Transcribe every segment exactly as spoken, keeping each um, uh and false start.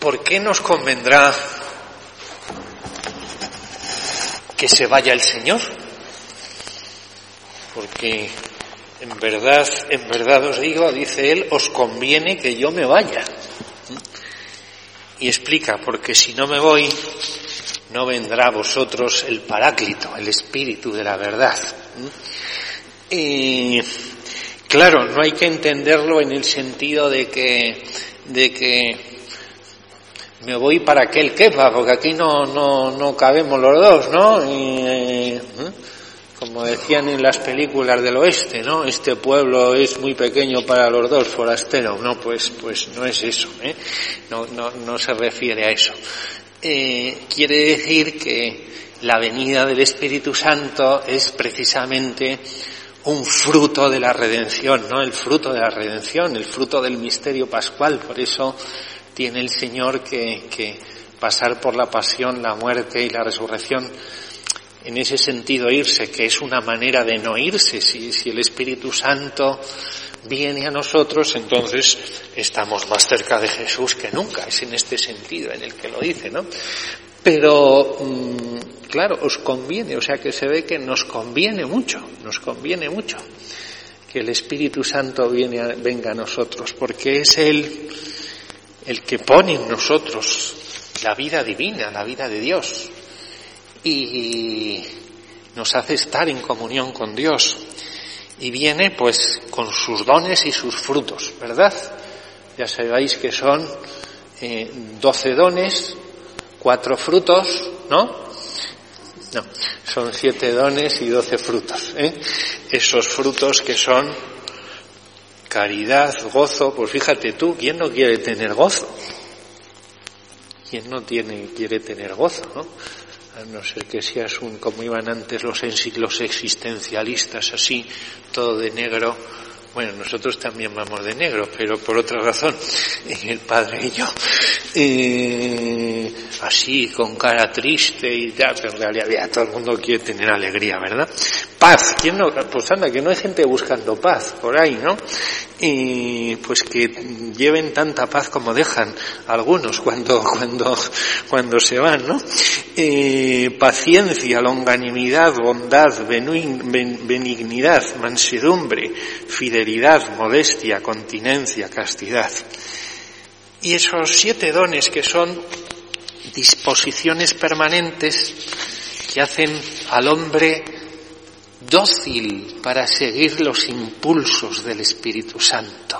¿por qué nos convendrá que se vaya el Señor? Porque en verdad, en verdad os digo, dice él, os conviene que yo me vaya. Y explica, porque si no me voy, no vendrá a vosotros el Paráclito, el Espíritu de la verdad. Y claro, no hay que entenderlo en el sentido de que, de que me voy para que él quepa, porque aquí no, no, no cabemos los dos, ¿no? Y, eh, como decían en las películas del oeste, ¿no? Este pueblo es muy pequeño para los dos, forastero. No, pues, pues no es eso, ¿eh? No, no, no se refiere a eso. Eh, quiere decir que la venida del Espíritu Santo es precisamente un fruto de la redención, ¿no? El fruto de la redención, el fruto del misterio pascual. Por eso tiene el Señor que, que pasar por la pasión, la muerte y la resurrección. En ese sentido irse, que es una manera de no irse. Si, si el Espíritu Santo viene a nosotros, entonces estamos más cerca de Jesús que nunca. Es en este sentido en el que lo dice, ¿no? Pero, mmm, claro, os conviene, o sea que se ve que nos conviene mucho, nos conviene mucho que el Espíritu Santo viene a, venga a nosotros, porque es Él el que pone en nosotros la vida divina, la vida de Dios. Y nos hace estar en comunión con Dios. Y viene pues con sus dones y sus frutos, ¿verdad? Ya sabéis que son eh, doce dones, cuatro frutos, ¿no? No, son siete dones y doce frutos, ¿eh? Esos frutos que son caridad, gozo. Pues fíjate tú, ¿quién no quiere tener gozo? ¿Quién no tiene, quiere tener gozo, no? A no ser que seas un, como iban antes los, los existencialistas, así, todo de negro. Bueno, nosotros también vamos de negro, pero por otra razón, el padre y yo, eh, así, con cara triste y tal, pero en realidad todo el mundo quiere tener alegría, ¿verdad? Paz, ¿quién no? Pues anda, que no hay gente buscando paz por ahí, ¿no? Y pues que lleven tanta paz como dejan algunos cuando, cuando, cuando se van, ¿no? Eh, paciencia, longanimidad, bondad, benignidad, mansedumbre, fidelidad, modestia, continencia, castidad. Y esos siete dones que son disposiciones permanentes que hacen al hombre dócil para seguir los impulsos del Espíritu Santo.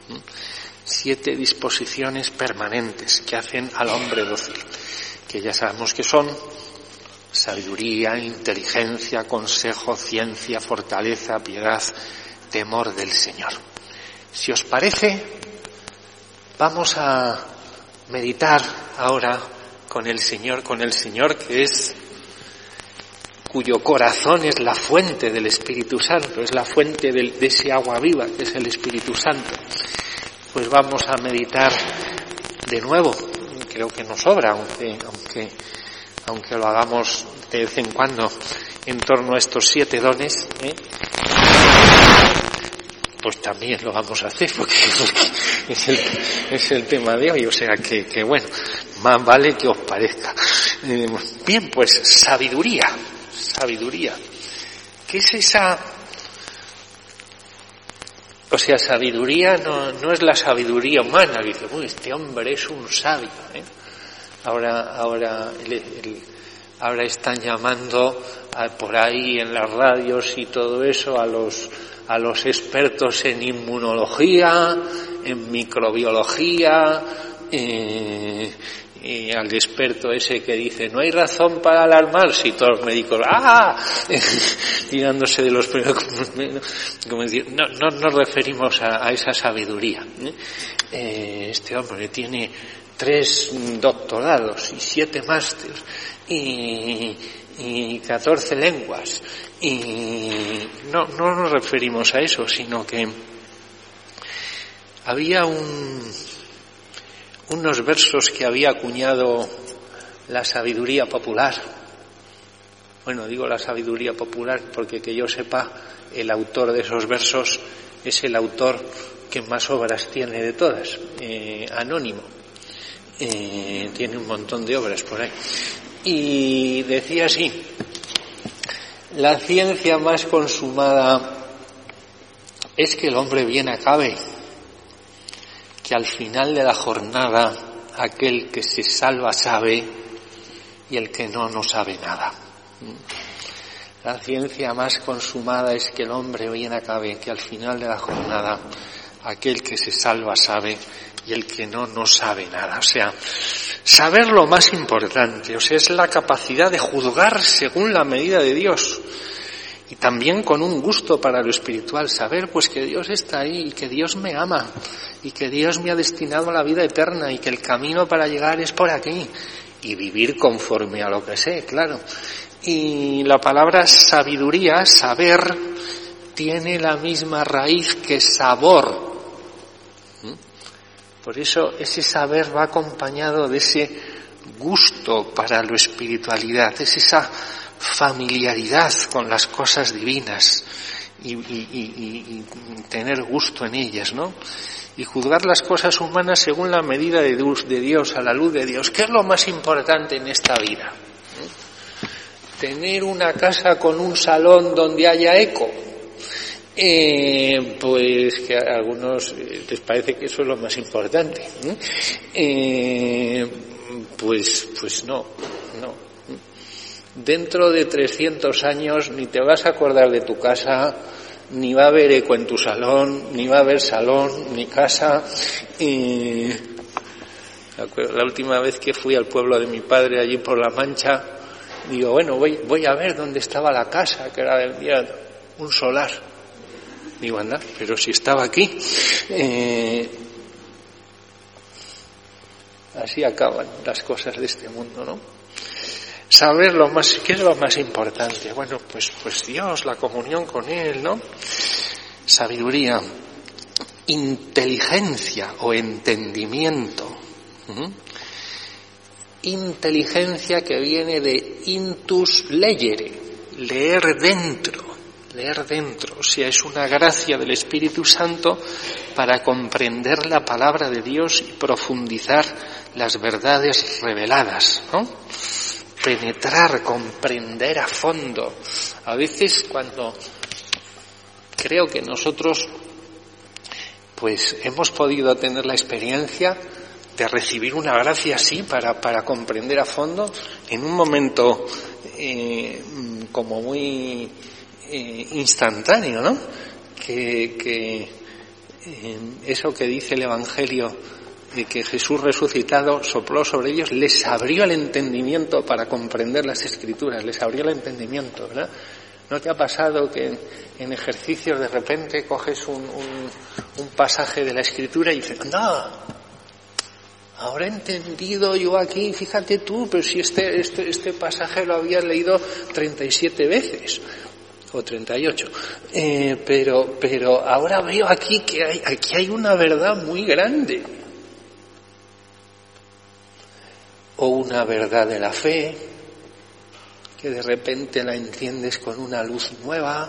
Siete disposiciones permanentes que hacen al hombre dócil, que ya sabemos que son sabiduría, inteligencia, consejo, ciencia, fortaleza, piedad, temor del Señor. Si os parece, vamos a meditar ahora con el Señor, con el Señor que es, cuyo corazón es la fuente del Espíritu Santo, es la fuente de, de ese agua viva que es el Espíritu Santo. Pues vamos a meditar de nuevo. Creo que nos sobra, aunque, aunque, aunque lo hagamos de vez en cuando en torno a estos siete dones, ¿eh? Pues también lo vamos a hacer porque, porque es, el, es el tema de hoy, o sea que, que bueno, más vale que os parezca. Eh, bien, pues sabiduría, sabiduría. ¿Qué es esa? O sea, sabiduría no, no es la sabiduría humana, que dice, uy, este hombre es un sabio, ¿eh? Ahora, ahora, el, el, ahora están llamando a, por ahí en las radios y todo eso a los a los expertos en inmunología, en microbiología, eh, y al experto ese que dice no hay razón para alarmarse, y todos los médicos ¡ah! tirándose de los pelos, como decir, no, no nos referimos a, a esa sabiduría, ¿eh? Eh, este hombre tiene tres doctorados y siete másteres y y catorce lenguas, y no, no nos referimos a eso, sino que había un, unos versos que había acuñado la sabiduría popular. Bueno, digo la sabiduría popular porque que yo sepa, el autor de esos versos es el autor que más obras tiene de todas, eh, anónimo. Eh, tiene un montón de obras por ahí. Y decía así: la ciencia más consumada es que el hombre bien acabe, que al final de la jornada aquel que se salva sabe y el que no, no sabe nada. La ciencia más consumada es que el hombre bien acabe, que al final de la jornada aquel que se salva sabe y el que no, no sabe nada. O sea, saber lo más importante, o sea, es la capacidad de juzgar según la medida de Dios. Y también con un gusto para lo espiritual, saber pues que Dios está ahí y que Dios me ama y que Dios me ha destinado a la vida eterna y que el camino para llegar es por aquí, y vivir conforme a lo que sé, claro. Y la palabra sabiduría, saber, tiene la misma raíz que sabor. Por eso ese saber va acompañado de ese gusto para la espiritualidad, es esa familiaridad con las cosas divinas y, y, y, y tener gusto en ellas, ¿no? Y juzgar las cosas humanas según la medida de Dios, a la luz de Dios. ¿Qué es lo más importante en esta vida? ¿Tener una casa con un salón donde haya eco? Eh, pues que a algunos les parece que eso es lo más importante. Eh, pues, pues no, no. Dentro de trescientos años ni te vas a acordar de tu casa, ni va a haber eco en tu salón, ni va a haber salón, ni casa. Y la última vez que fui al pueblo de mi padre, allí por La Mancha, digo, bueno, voy, voy a ver dónde estaba la casa, que era del día un solar. Digo, anda, pero si estaba aquí. Eh, así acaban las cosas de este mundo, ¿no? Saber lo más, ¿qué es lo más importante? Bueno, pues, pues Dios, la comunión con Él, ¿no? Sabiduría, inteligencia o entendimiento. ¿Mm? Inteligencia que viene de intus legere, leer dentro, leer dentro. O sea, es una gracia del Espíritu Santo para comprender la palabra de Dios y profundizar las verdades reveladas, ¿no? Penetrar, comprender a fondo. A veces cuando creo que nosotros pues hemos podido tener la experiencia de recibir una gracia así para, para comprender a fondo en un momento eh, como muy eh, instantáneo, ¿no? Que, que eh, eso que dice el Evangelio de que Jesús resucitado sopló sobre ellos, les abrió el entendimiento para comprender las Escrituras, les abrió el entendimiento, ¿verdad? ¿No te ha pasado que en, en ejercicios de repente coges un, un, un pasaje de la Escritura y dices, ¡anda! Ahora he entendido yo aquí, fíjate tú, pero si este, este, este pasaje lo había leído treinta y siete veces, o treinta y ocho, eh, pero, pero ahora veo aquí que hay, aquí hay una verdad muy grande. O una verdad de la fe, que de repente la entiendes con una luz nueva.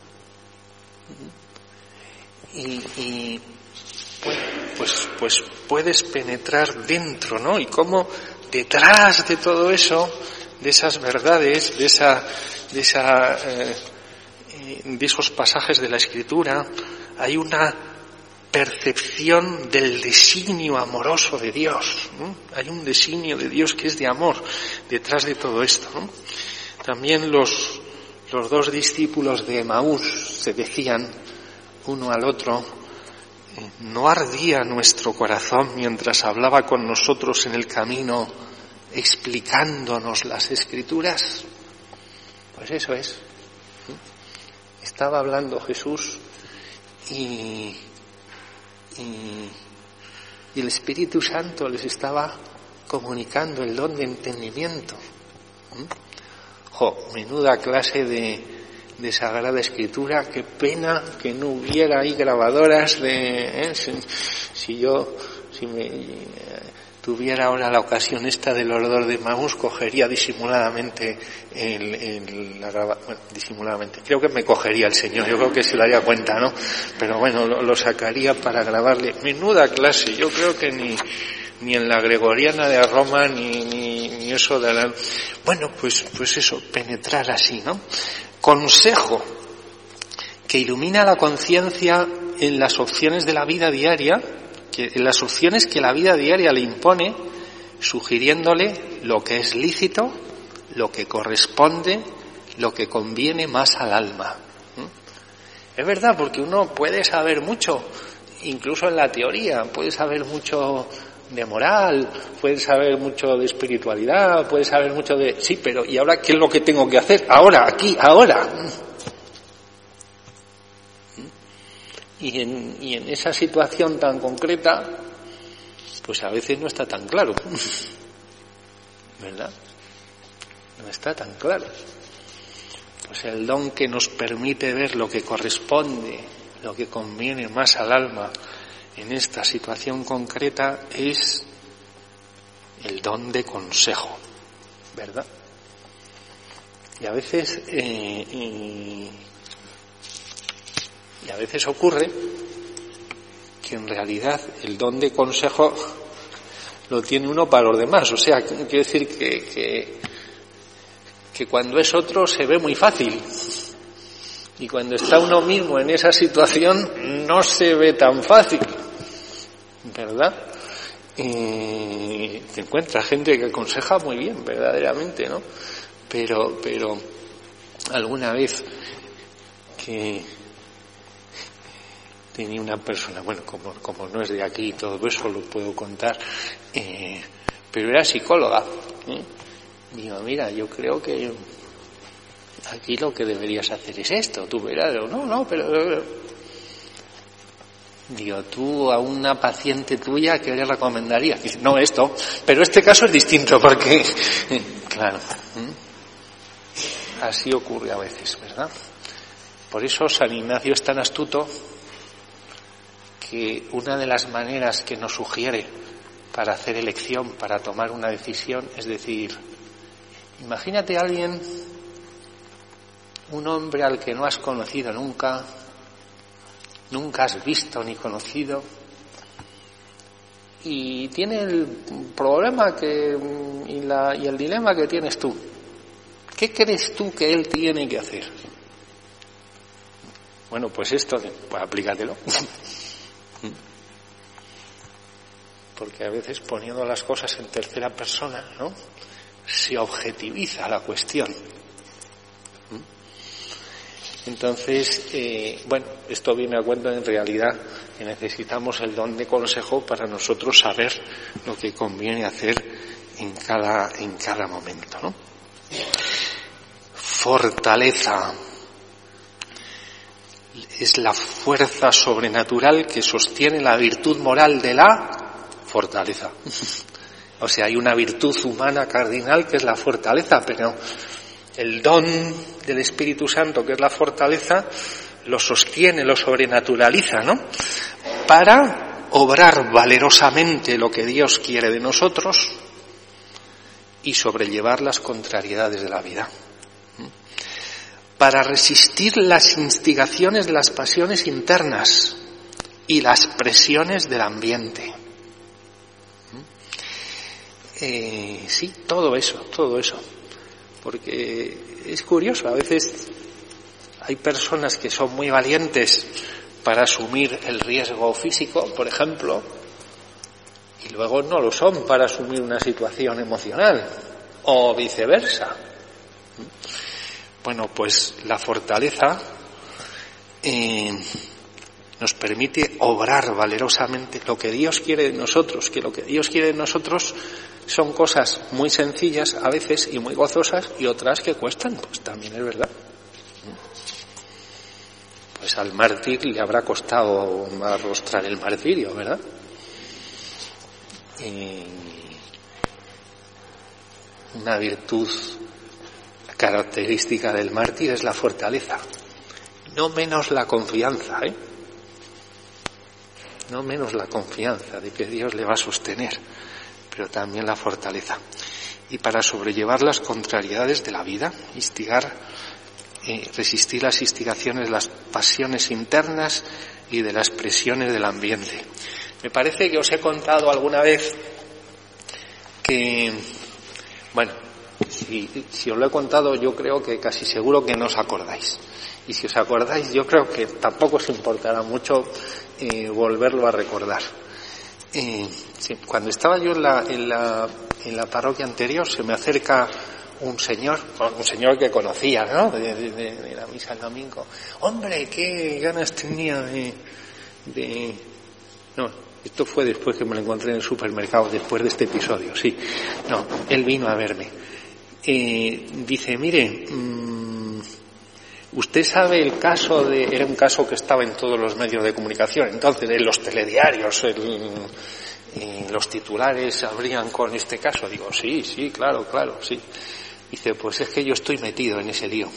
Y, y bueno, pues, pues puedes penetrar dentro, ¿no? Y cómo detrás de todo eso, de esas verdades, de esa, de esa, eh, de esos pasajes de la Escritura, hay una percepción del designio amoroso de Dios, ¿no? Hay un designio de Dios que es de amor detrás de todo esto, ¿no? También los, los dos discípulos de Emaús se decían uno al otro, ¿no ardía nuestro corazón mientras hablaba con nosotros en el camino explicándonos las Escrituras? Pues eso es. Estaba hablando Jesús y Y, y el Espíritu Santo les estaba comunicando el don de entendimiento. ¿Mm? Jo, menuda clase de, de Sagrada Escritura, qué pena que no hubiera ahí grabadoras de... ¿eh? Si, si yo, si me eh, tuviera ahora la ocasión esta del olor de Emaús, cogería disimuladamente el, el, la graba, bueno, disimuladamente, creo que me cogería el Señor, yo creo que se daría cuenta, ¿no? Pero bueno, lo, lo sacaría para grabarle. Menuda clase, yo creo que ni, ni en la Gregoriana de Roma, ni, ni, ni eso de la... Bueno, pues, pues eso, penetrar así, ¿no? Consejo que ilumina la conciencia en las opciones de la vida diaria, que, en las opciones que la vida diaria le impone, sugiriéndole lo que es lícito, lo que corresponde, lo que conviene más al alma. ¿Mm? Es verdad, porque uno puede saber mucho, incluso en la teoría, puede saber mucho de moral, puede saber mucho de espiritualidad, puede saber mucho de... Sí, pero ¿y ahora qué es lo que tengo que hacer? Ahora, aquí, ahora. Y en, y en esa situación tan concreta, pues a veces no está tan claro. ¿Verdad? No está tan claro. Pues el don que nos permite ver lo que corresponde, lo que conviene más al alma en esta situación concreta es el don de consejo, ¿verdad? Y a veces eh, y, y a veces ocurre que en realidad el don de consejo lo tiene uno para los demás. O sea, quiero decir que, que, que cuando es otro se ve muy fácil. Y cuando está uno mismo en esa situación no se ve tan fácil. ¿Verdad? Y te encuentras gente que aconseja muy bien, verdaderamente, ¿no? Pero, pero alguna vez que tenía una persona, bueno, como, como no es de aquí, todo eso lo puedo contar, eh, pero era psicóloga. ¿eh? Digo, mira, yo creo que aquí lo que deberías hacer es esto, tú verás. Digo, no, no, pero... Digo, tú a una paciente tuya, ¿qué le recomendarías? Dice, no, esto, pero este caso es distinto porque, claro, así ocurre a veces, ¿verdad? Por eso San Ignacio es tan astuto que una de las maneras que nos sugiere para hacer elección, para tomar una decisión, es decir, imagínate a alguien, un hombre al que no has conocido nunca, nunca has visto ni conocido, y tiene el problema que y, la, y el dilema que tienes tú. ¿Qué crees tú que él tiene que hacer? Bueno, pues esto, pues aplícatelo. Porque a veces poniendo las cosas en tercera persona, ¿no?, se objetiviza la cuestión. Entonces, eh, bueno, esto viene a cuento en realidad que necesitamos el don de consejo para nosotros saber lo que conviene hacer en cada, en cada momento, ¿no? Fortaleza es la fuerza sobrenatural que sostiene la virtud moral de la fortaleza. O sea, hay una virtud humana cardinal que es la fortaleza, pero el don del Espíritu Santo, que es la fortaleza, lo sostiene, lo sobrenaturaliza, ¿no?, para obrar valerosamente lo que Dios quiere de nosotros y sobrellevar las contrariedades de la vida, para resistir las instigaciones de las pasiones internas y las presiones del ambiente. Eh, sí, todo eso, todo eso. Porque es curioso, a veces hay personas que son muy valientes para asumir el riesgo físico, por ejemplo, y luego no lo son para asumir una situación emocional, o viceversa. Bueno, pues la fortaleza eh, nos permite obrar valerosamente lo que Dios quiere de nosotros, que lo que Dios quiere de nosotros son cosas muy sencillas a veces y muy gozosas, y otras que cuestan, pues también es verdad. Pues al mártir le habrá costado arrostrar el martirio, ¿verdad? Y una virtud característica del mártir es la fortaleza, no menos la confianza, ¿eh? No menos la confianza de que Dios le va a sostener, pero también la fortaleza. Y para sobrellevar las contrariedades de la vida, instigar, eh, resistir las instigaciones de las pasiones internas y de las presiones del ambiente. Me parece que os he contado alguna vez que, bueno, si, si os lo he contado, yo creo que casi seguro que no os acordáis. Y si os acordáis, yo creo que tampoco os importará mucho eh, volverlo a recordar. Eh, sí, cuando estaba yo en la, en la, en la parroquia anterior, se me acerca un señor, un señor que conocía, ¿no? De, de, de la misa el domingo. Hombre, qué ganas tenía de, de... No, esto fue después que me lo encontré en el supermercado, después de este episodio, sí. No, él vino a verme. Eh, dice, mire, mmm, usted sabe el caso de... Era un caso que estaba en todos los medios de comunicación, entonces en los telediarios, el, en los titulares abrían con este caso. Digo, sí, sí, claro, claro, sí. Dice, pues es que yo estoy metido en ese lío.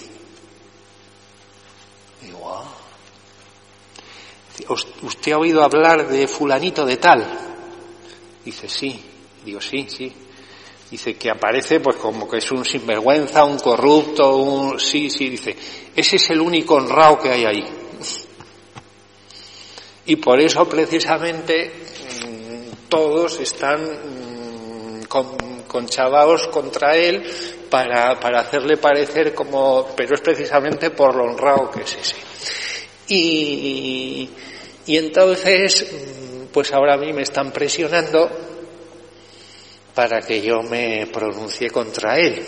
Digo, ah. ¿Usted ha oído hablar de fulanito de tal? Dice, sí. Digo, sí, sí. Dice que aparece pues como que es un sinvergüenza, un corrupto, un... Sí, sí, dice, ese es el único honrado que hay ahí. Y por eso precisamente todos están con, conchavaos contra él para, para hacerle parecer como... Pero es precisamente por lo honrado que es ese. Y, y entonces, pues ahora a mí me están presionando para que yo me pronuncie contra él.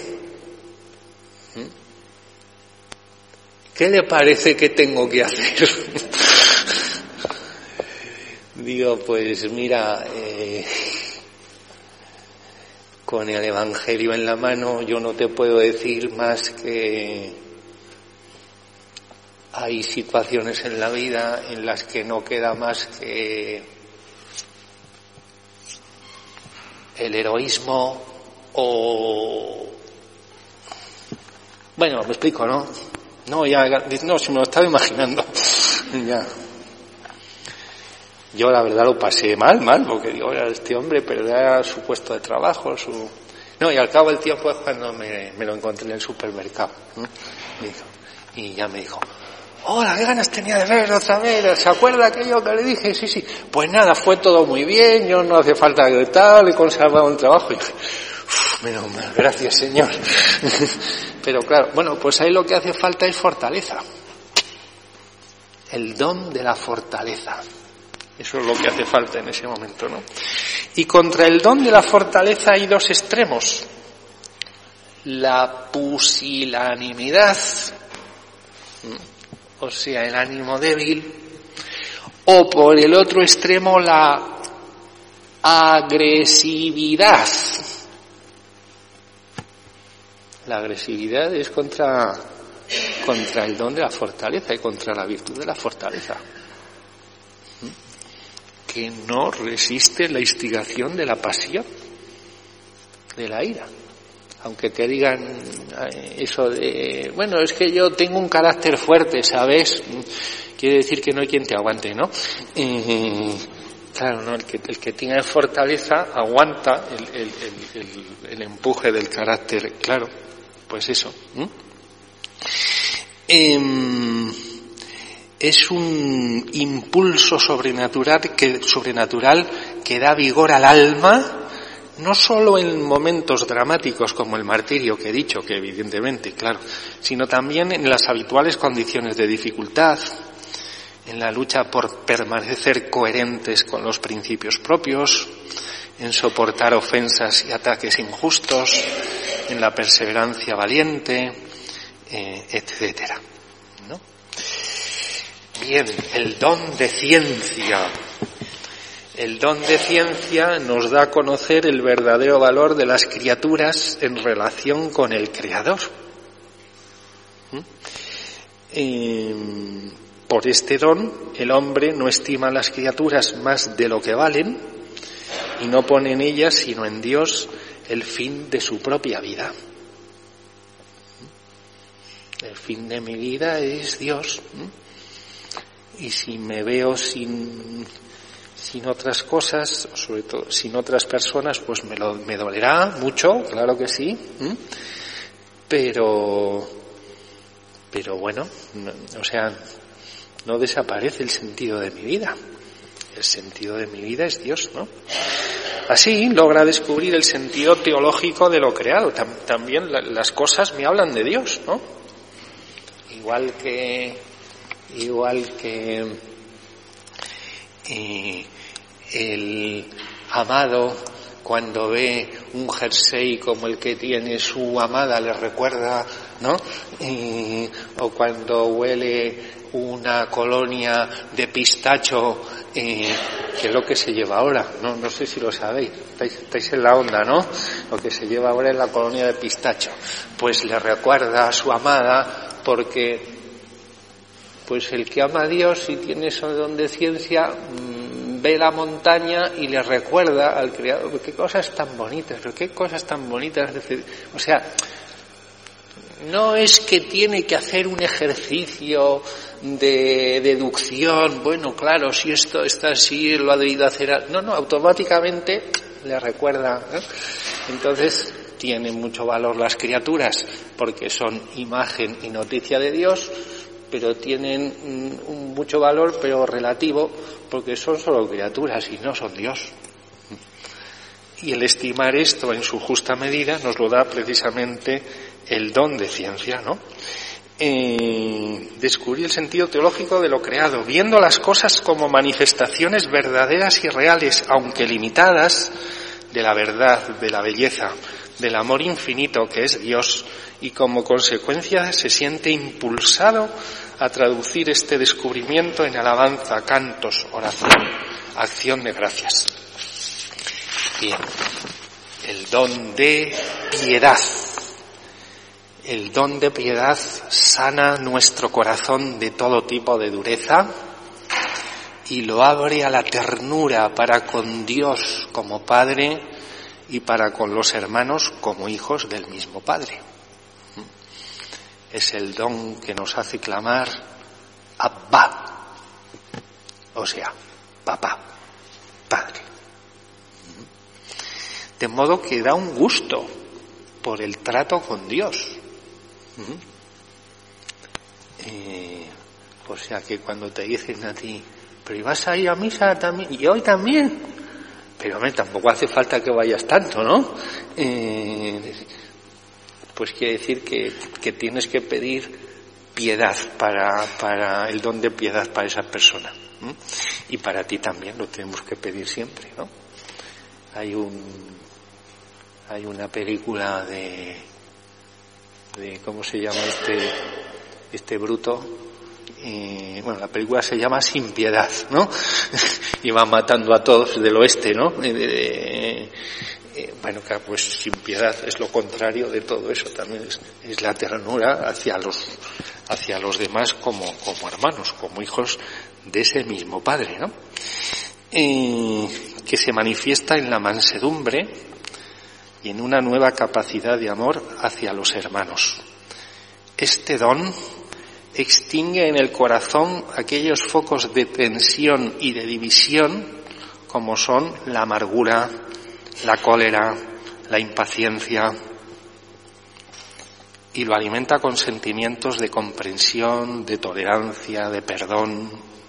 ¿Qué le parece que tengo que hacer? Digo, pues mira, eh, con el Evangelio en la mano yo no te puedo decir más que hay situaciones en la vida en las que no queda más que el heroísmo o... Bueno, me explico, ¿no? No, ya, no, si me lo estaba imaginando. Ya. Yo la verdad lo pasé mal, mal, porque digo, este hombre perderá su puesto de trabajo, su... No, y al cabo del tiempo es cuando me, me lo encontré en el supermercado. ¿No? Me dijo, y ya me dijo, hola, qué ganas tenía de ver otra vez, ¿se acuerda aquello que le dije? Sí, sí. Pues nada, fue todo muy bien, yo no hace falta que tal, he conservado el trabajo. Y uf, menos mal, gracias Señor. Pero claro, bueno, pues ahí lo que hace falta es fortaleza. El don de la fortaleza. Eso es lo que hace falta en ese momento, ¿no? Y contra el don de la fortaleza hay dos extremos. La pusilanimidad, o sea, el ánimo débil, o por el otro extremo la agresividad. La agresividad es contra, contra el don de la fortaleza y contra la virtud de la fortaleza, que no resiste la instigación de la pasión, de la ira. Aunque te digan eso de, bueno, es que yo tengo un carácter fuerte, ¿sabes? Quiere decir que no hay quien te aguante, ¿no? Eh, claro, no, el que, el que tiene fortaleza aguanta el, el, el, el, el empuje del carácter, claro, pues eso. ¿Mm? Eh, es un impulso sobrenatural que, sobrenatural que da vigor al alma, no solo en momentos dramáticos como el martirio que he dicho, que evidentemente, claro, sino también en las habituales condiciones de dificultad, en la lucha por permanecer coherentes con los principios propios, en soportar ofensas y ataques injustos, en la perseverancia valiente, eh, etcétera, ¿no? Bien, el don de ciencia. El don de ciencia nos da a conocer el verdadero valor de las criaturas en relación con el Creador. ¿Mm? Eh, por este don, el hombre no estima a las criaturas más de lo que valen y no pone en ellas, sino en Dios, el fin de su propia vida. El fin de mi vida es Dios. ¿Mm? Y si me veo sin... sin otras cosas, sobre todo sin otras personas, pues me, lo, me dolerá mucho, claro que sí, ¿m? pero pero bueno, no, o sea, no desaparece el sentido de mi vida. El sentido de mi vida es Dios, ¿no? Así logra descubrir el sentido teológico de lo creado. Tam- también la- las cosas me hablan de Dios, ¿no? Igual que, igual que eh, el amado, cuando ve un jersey como el que tiene su amada, le recuerda, ¿no? Eh, o cuando huele una colonia de pistacho, eh, que es lo que se lleva ahora, ¿no? No sé si lo sabéis, estáis, estáis en la onda, ¿no? Lo que se lleva ahora es la colonia de pistacho. Pues le recuerda a su amada, porque pues el que ama a Dios y tiene ese don de ciencia, mmm, ve la montaña y le recuerda al Creador. Pero qué cosas tan bonitas, pero qué cosas tan bonitas. O sea, no es que tiene que hacer un ejercicio de deducción, bueno, claro, si esto está así, lo ha debido hacer. No, no, automáticamente le recuerda, ¿eh? Entonces, tienen mucho valor las criaturas, porque son imagen y noticia de Dios, pero tienen un mucho valor, pero relativo, porque son solo criaturas y no son Dios. Y el estimar esto en su justa medida nos lo da precisamente el don de ciencia, ¿no? Eh, descubrir el sentido teológico de lo creado, viendo las cosas como manifestaciones verdaderas y reales, aunque limitadas, de la verdad, de la belleza, del amor infinito que es Dios, y como consecuencia se siente impulsado a traducir este descubrimiento en alabanza, cantos, oración, acción de gracias. Bien, el don de piedad. El don de piedad sana nuestro corazón de todo tipo de dureza y lo abre a la ternura para con Dios como Padre y para con los hermanos como hijos del mismo Padre. Es el don que nos hace clamar Abba, o sea, papá, Padre. De modo que da un gusto por el trato con Dios. Eh, o sea que cuando te dicen a ti, pero ¿y vas a ir a misa también? Y hoy también. Pero hombre, tampoco hace falta que vayas tanto, ¿no? Eh, pues quiere decir que, que tienes que pedir piedad para, para el don de piedad para esa persona. ¿eh? Y para ti también lo tenemos que pedir siempre, ¿no? Hay un hay una película de de cómo se llama este este bruto. Eh, bueno, la película se llama Sin Piedad, ¿no? Y va matando a todos del oeste, ¿no? Eh, eh, eh, bueno, claro, pues sin piedad es lo contrario de todo eso, también es, es la ternura hacia los hacia los demás como, como hermanos, como hijos de ese mismo Padre, ¿no? Eh, que se manifiesta en la mansedumbre y en una nueva capacidad de amor hacia los hermanos. Este don extingue en el corazón aquellos focos de tensión y de división como son la amargura, la cólera, la impaciencia, y lo alimenta con sentimientos de comprensión, de tolerancia, de perdón.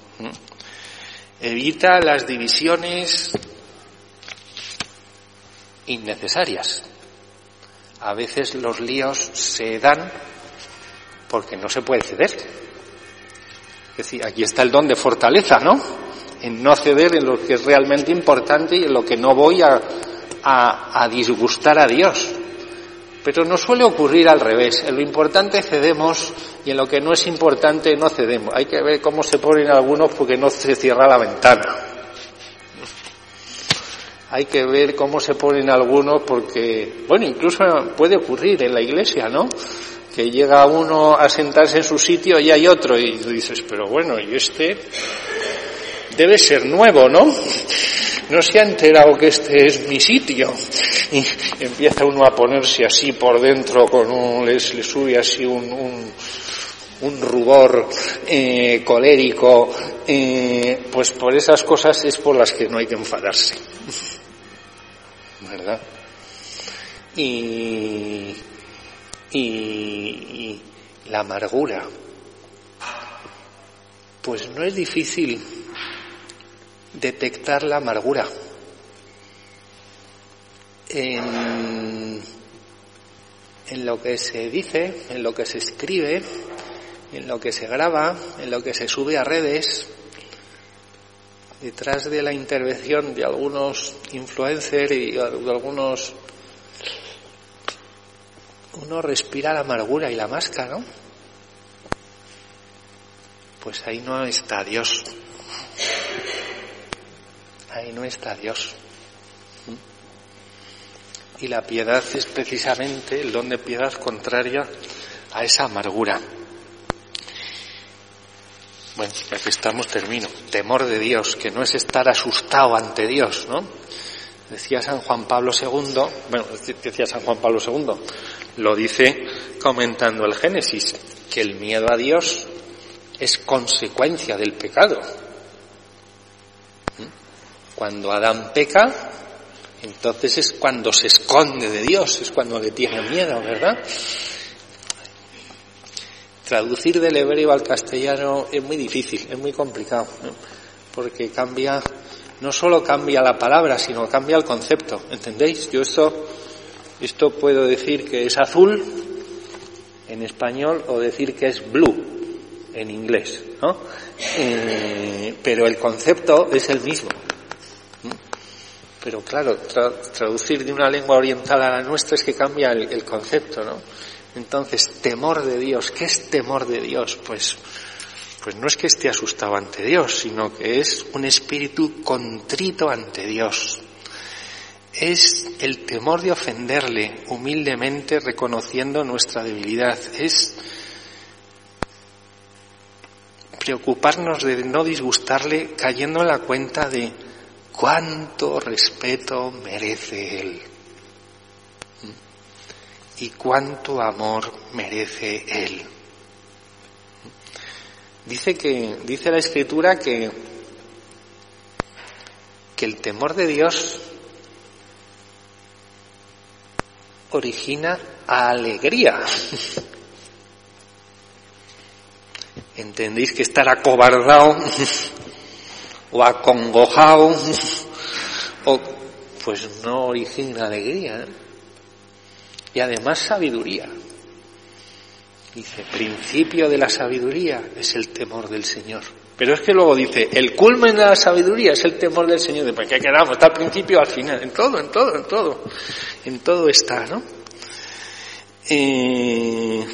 Evita las divisiones innecesarias. A veces los líos se dan porque no se puede ceder. Es decir, aquí está el don de fortaleza, ¿no? En no ceder en lo que es realmente importante y en lo que no voy a, a, a disgustar a Dios. Pero no suele ocurrir al revés. En lo importante cedemos y en lo que no es importante no cedemos. Hay que ver cómo se ponen algunos porque no se cierra la ventana. Hay que ver cómo se ponen algunos porque, bueno, incluso puede ocurrir en la iglesia, ¿no? Que llega uno a sentarse en su sitio y hay otro y dices, pero bueno, y este debe ser nuevo, ¿no? No se ha enterado que este es mi sitio. Y empieza uno a ponerse así por dentro, con un, le, le sube así un, un, un rubor eh, colérico. Eh, pues por esas cosas es por las que no hay que enfadarse, ¿verdad? Y, y, y la amargura, pues no es difícil detectar la amargura. en, en lo que se dice, en lo que se escribe, en lo que se graba, en lo que se sube a redes, detrás de la intervención de algunos influencers y de algunos, uno respira la amargura y la máscara, ¿no? Pues ahí no está Dios. Ahí no está Dios. Y la piedad es precisamente el don de piedad contraria a esa amargura. Bueno, ya que estamos, termino. Temor de Dios, que no es estar asustado ante Dios, ¿no? Decía San Juan Pablo segundo, bueno, decía San Juan Pablo segundo, lo dice comentando el Génesis, que el miedo a Dios es consecuencia del pecado. Cuando Adán peca, entonces es cuando se esconde de Dios, es cuando le tiene miedo, ¿verdad? Traducir del hebreo al castellano es muy difícil, es muy complicado, ¿no? Porque cambia, no solo cambia la palabra, sino cambia el concepto, ¿entendéis? Yo esto, esto puedo decir que es azul en español o decir que es blue en inglés, ¿no? Eh, pero el concepto es el mismo. Pero claro, tra- traducir de una lengua oriental a la nuestra es que cambia el, el concepto, ¿no? Entonces, temor de Dios, ¿qué es temor de Dios? Pues, pues no es que esté asustado ante Dios, sino que es un espíritu contrito ante Dios. Es el temor de ofenderle humildemente, reconociendo nuestra debilidad. Es preocuparnos de no disgustarle, cayendo en la cuenta de cuánto respeto merece Él y cuánto amor merece Él. Dice que, dice la Escritura que, que el temor de Dios origina alegría. ¿Entendéis que estar acobardado o acongojado o pues no origina alegría, ¿eh? Y además sabiduría. Dice, principio de la sabiduría es el temor del Señor. Pero es que luego dice, el culmen de la sabiduría es el temor del Señor. ¿Por qué quedamos? Está al principio, al final, en todo, en todo, en todo. En todo está, ¿no? Eh,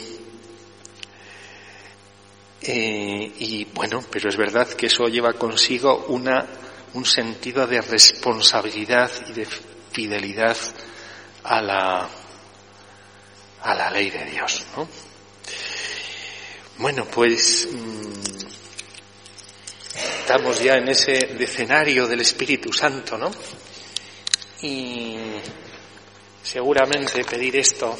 eh, y bueno, pero es verdad que eso lleva consigo una, un sentido de responsabilidad y de fidelidad a la a la ley de Dios, ¿no? Bueno, pues mmm, estamos ya en ese escenario del Espíritu Santo, ¿no? Y seguramente pedir esto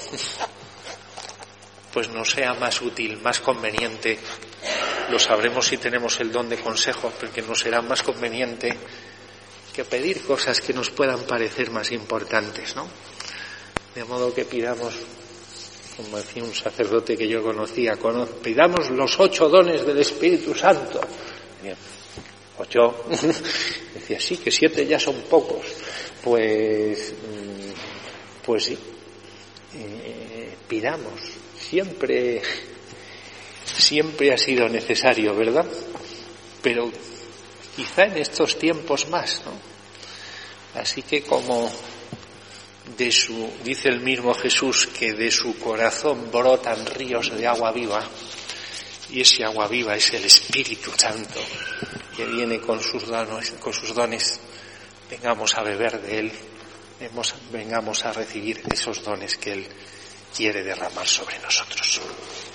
pues nos sea más útil, más conveniente. Lo sabremos si tenemos el don de consejo, porque nos será más conveniente que pedir cosas que nos puedan parecer más importantes, ¿no? De modo que pidamos, como decía un sacerdote que yo conocía, pidamos los ocho dones del Espíritu Santo. Bien, ocho. Decía, sí, que siete ya son pocos. Pues, pues sí, eh, pidamos. Siempre, siempre ha sido necesario, ¿verdad? Pero quizá en estos tiempos más, ¿no? Así que como de su, dice el mismo Jesús que de su corazón brotan ríos de agua viva, y ese agua viva es el Espíritu Santo que viene con sus dones, con sus dones, vengamos a beber de él, vengamos a recibir esos dones que él quiere derramar sobre nosotros.